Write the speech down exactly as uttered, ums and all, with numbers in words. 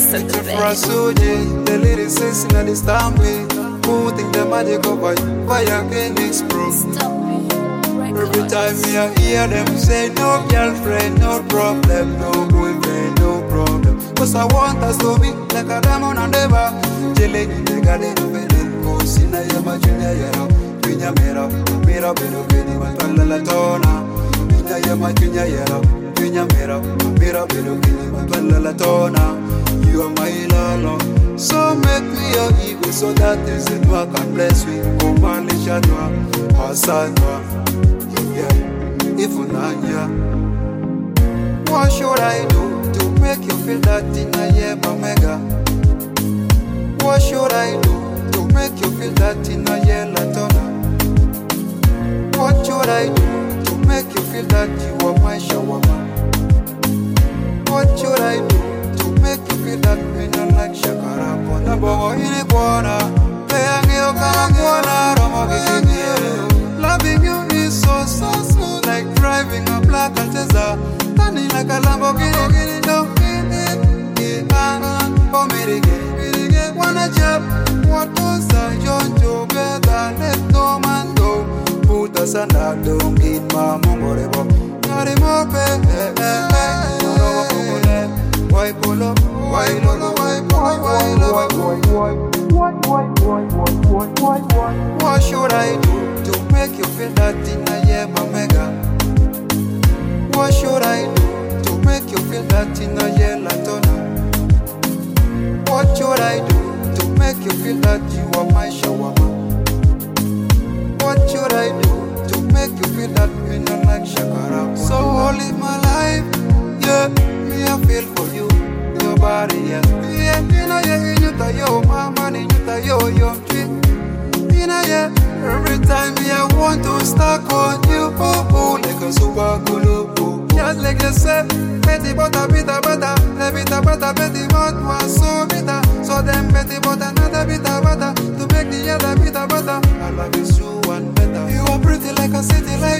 Listen to for a soldier, the lyricist in the stampede. Putting the magic of fire again explode. Every time me I hear them say no girlfriend, no problem, no boyfriend, no problem. Cause I want us to be like a diamond and ever. Chilling in the garden of Eden, cause in a yama junior yellow. Pinya mera, mera bero kini matwala la tona. Pinya yama junior yellow. Pinya mera, mera bero kini matwala la tona. You are my lolo. So make me your ego so that is it work and bless me. Come on, Lishadwa, Hasanwa. Yeah, if Unanya. What should I do to make you feel that in a year, Omega? What should I do to make you feel that in a year, Latona? What should I do to make you feel that you are my shawarma? What should I do to make you feel that me not like Shakara? Pona bogo ini kwana, peyangi okara kwana, romo kikini. Loving you is so so smooth, like driving a black Alteza, turning like a Lamborghini. Gini don't feel it, it ah oh me get wanna jump. What was I John Joe better? Let no man go. Put us under, don't get my mongorebo. Nari mope, eh eh eh. Why pull up? Why logo? Why why why why why why why why why why? What should I do to make you feel that in a year, Omega? What should I do to make you feel that in a year, Latona? What should I do to make you feel that you are my shawarma? What should I do to make you feel that we not like Shakara? So all in my life, yeah, me I feel for you, your body, yeah. Yeah, you know, yeah, you know, yo, my money, you know, yo, yo, you know, yeah. Every time me I want to stuck on you, oh, oh, like a super cool, oh. Just like you said, Betty butter, bitter, butter, the bitter, butter, Betty butter was so bitter. So then Betty bought another bitter butter to make the other bitter butter. I love you so one better. You are pretty like a city light.